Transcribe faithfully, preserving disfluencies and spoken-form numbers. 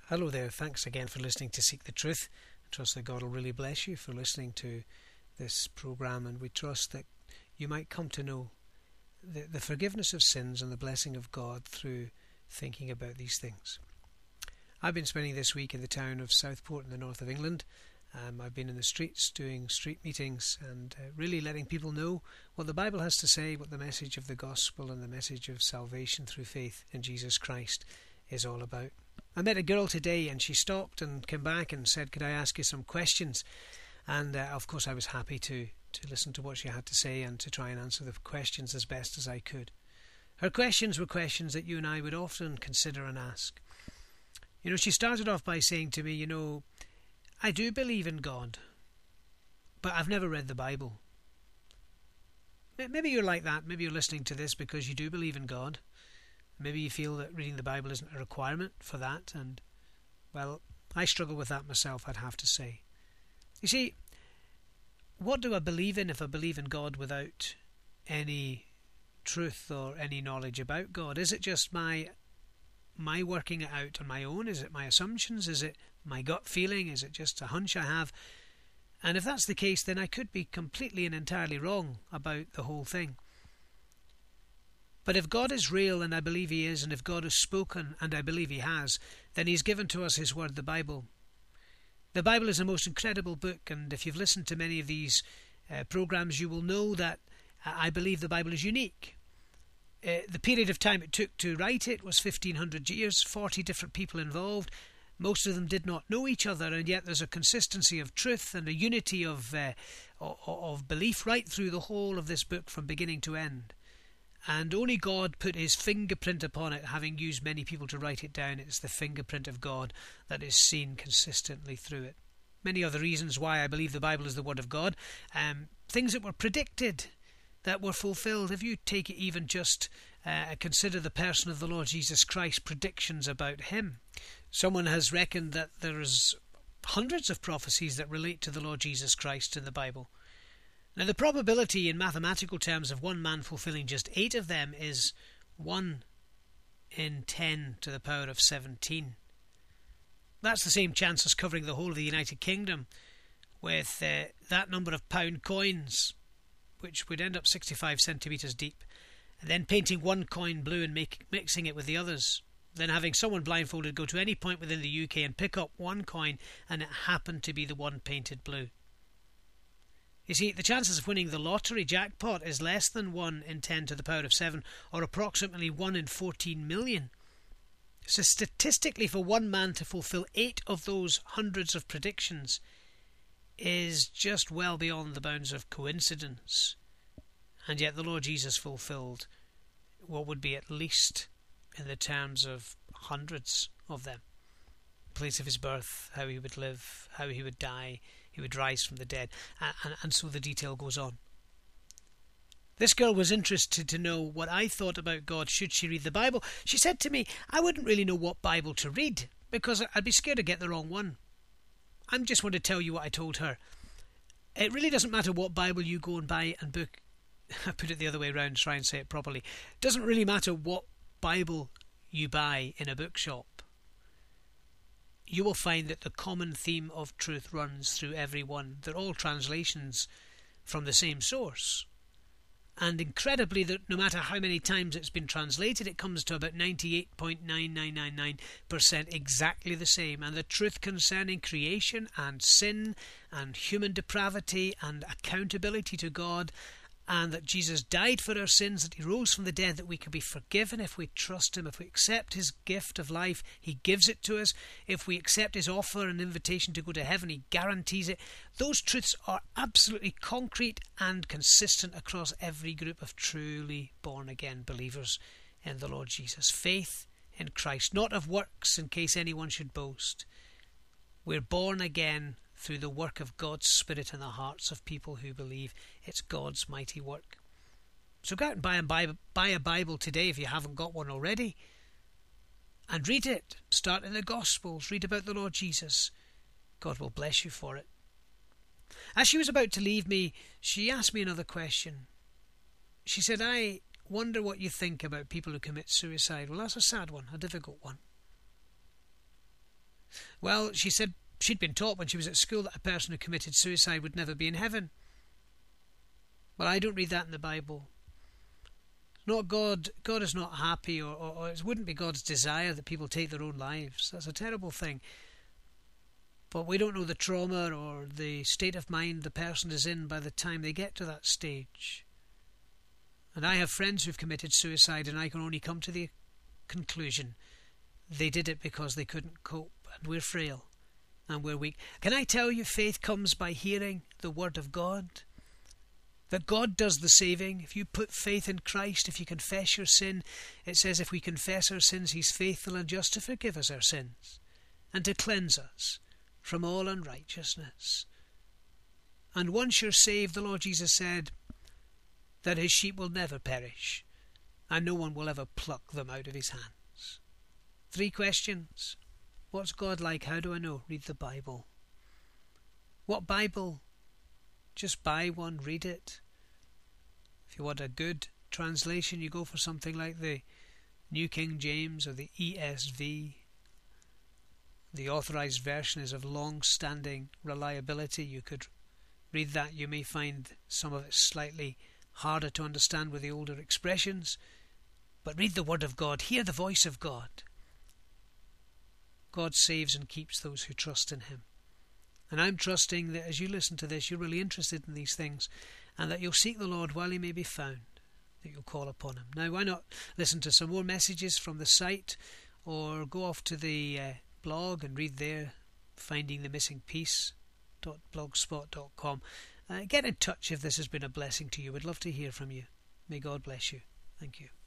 Hello there, thanks again for listening to Seek the Truth. I trust that God will really bless you for listening to this program, and we trust that you might come to know the, the forgiveness of sins and the blessing of God through thinking about these things. I've been spending this week in the town of Southport in the north of England. Um, I've been in the streets doing street meetings and uh, really letting people know what the Bible has to say, what the message of the gospel and the message of salvation through faith in Jesus Christ is all about. I met a girl today and she stopped and came back and said, could I ask you some questions? And uh, of course I was happy to, to listen to what she had to say and to try and answer the questions as best as I could. Her questions were questions that you and I would often consider and ask. You know, she started off by saying to me, you know, I do believe in God, but I've never read the Bible. Maybe you're like that. Maybe you're listening to this because you do believe in God. Maybe you feel that reading the Bible isn't a requirement for that, and, well, I struggle with that myself, I'd have to say. You see, what do I believe in if I believe in God without any truth or any knowledge about God? Is it just my my working it out on my own? Is it my assumptions? Is it my gut feeling? Is it just a hunch I have? And if that's the case, then I could be completely and entirely wrong about the whole thing. But if God is real, and I believe He is, and if God has spoken, and I believe He has, then He's given to us His word, the Bible. The Bible is a most incredible book, and if you've listened to many of these uh, programs, you will know that I believe the Bible is unique. Uh, the period of time it took to write it was fifteen hundred years, forty different people involved. Most of them did not know each other, and yet there's a consistency of truth and a unity of, uh, of belief right through the whole of this book from beginning to end. And only God put His fingerprint upon it, having used many people to write it down. It's the fingerprint of God that is seen consistently through it. Many other reasons why I believe the Bible is the Word of God. Um, things that were predicted, that were fulfilled. If you take it even just uh, consider the person of the Lord Jesus Christ, predictions about Him. Someone has reckoned that there's hundreds of prophecies that relate to the Lord Jesus Christ in the Bible. Now, the probability in mathematical terms of one man fulfilling just eight of them is one in ten to the power of seventeen. That's the same chance as covering the whole of the United Kingdom with uh, that number of pound coins, which would end up sixty-five centimetres deep, and then painting one coin blue and make, mixing it with the others, then having someone blindfolded go to any point within the U K and pick up one coin, and it happened to be the one painted blue. You see, the chances of winning the lottery jackpot is less than one in ten to the power of seven, or approximately one in fourteen million. So statistically, for one man to fulfill eight of those hundreds of predictions is just well beyond the bounds of coincidence. And yet the Lord Jesus fulfilled what would be at least in the terms of hundreds of them. The place of His birth, how He would live, how He would die, He would rise from the dead, and, and, and so the detail goes on. This girl was interested to know what I thought about God should she read the Bible. She said to me, I wouldn't really know what Bible to read, because I'd be scared to get the wrong one. I just want to tell you what I told her. It really doesn't matter what Bible you go and buy and book. I put it the other way around, try and say it properly. It doesn't really matter what Bible you buy in a bookshop. You will find that the common theme of truth runs through every one. They're all translations from the same source. And incredibly, that no matter how many times it's been translated, it comes to about ninety-eight point nine nine nine nine percent exactly the same. And the truth concerning creation and sin and human depravity and accountability to God, and that Jesus died for our sins, that He rose from the dead, that we can be forgiven if we trust Him, if we accept His gift of life, He gives it to us. If we accept His offer and invitation to go to heaven, He guarantees it. Those truths are absolutely concrete and consistent across every group of truly born-again believers in the Lord Jesus. Faith in Christ, not of works in case anyone should boast. We're born again through the work of God's Spirit in the hearts of people who believe. It's God's mighty work. So go out and buy a Bible, buy a Bible today if you haven't got one already, and read it. Start in the Gospels. Read about the Lord Jesus. God will bless you for it. As she was about to leave me, she asked me another question. She said, I wonder what you think about people who commit suicide. Well, that's a sad one, a difficult one. Well, she said she'd been taught when she was at school that a person who committed suicide would never be in heaven. Well, I don't read that in the Bible. Not God. God is not happy, or, or, or it wouldn't be God's desire that people take their own lives. That's a terrible thing. But we don't know the trauma or the state of mind the person is in by the time they get to that stage. And I have friends who've committed suicide, and I can only come to the conclusion they did it because they couldn't cope, and we're frail and we're weak. Can I tell you, faith comes by hearing the Word of God? That God does the saving. If you put faith in Christ, if you confess your sin, it says if we confess our sins, He's faithful and just to forgive us our sins and to cleanse us from all unrighteousness. And once you're saved, the Lord Jesus said that His sheep will never perish, and no one will ever pluck them out of His hands. Three questions. What's God like? How do I know? Read the Bible. What Bible? Just buy one, read it. If you want a good translation, you go for something like the New King James or the E S V. The authorized version is of long-standing reliability. You could read that. You may find some of it slightly harder to understand with the older expressions. But read the Word of God. Hear the voice of God. God saves and keeps those who trust in Him. And I'm trusting that as you listen to this, you're really interested in these things, and that you'll seek the Lord while He may be found, that you'll call upon Him. Now, why not listen to some more messages from the site, or go off to the uh, blog and read there, finding the missing piece dot blogspot dot com. Uh, get in touch if this has been a blessing to you. We'd love to hear from you. May God bless you. Thank you.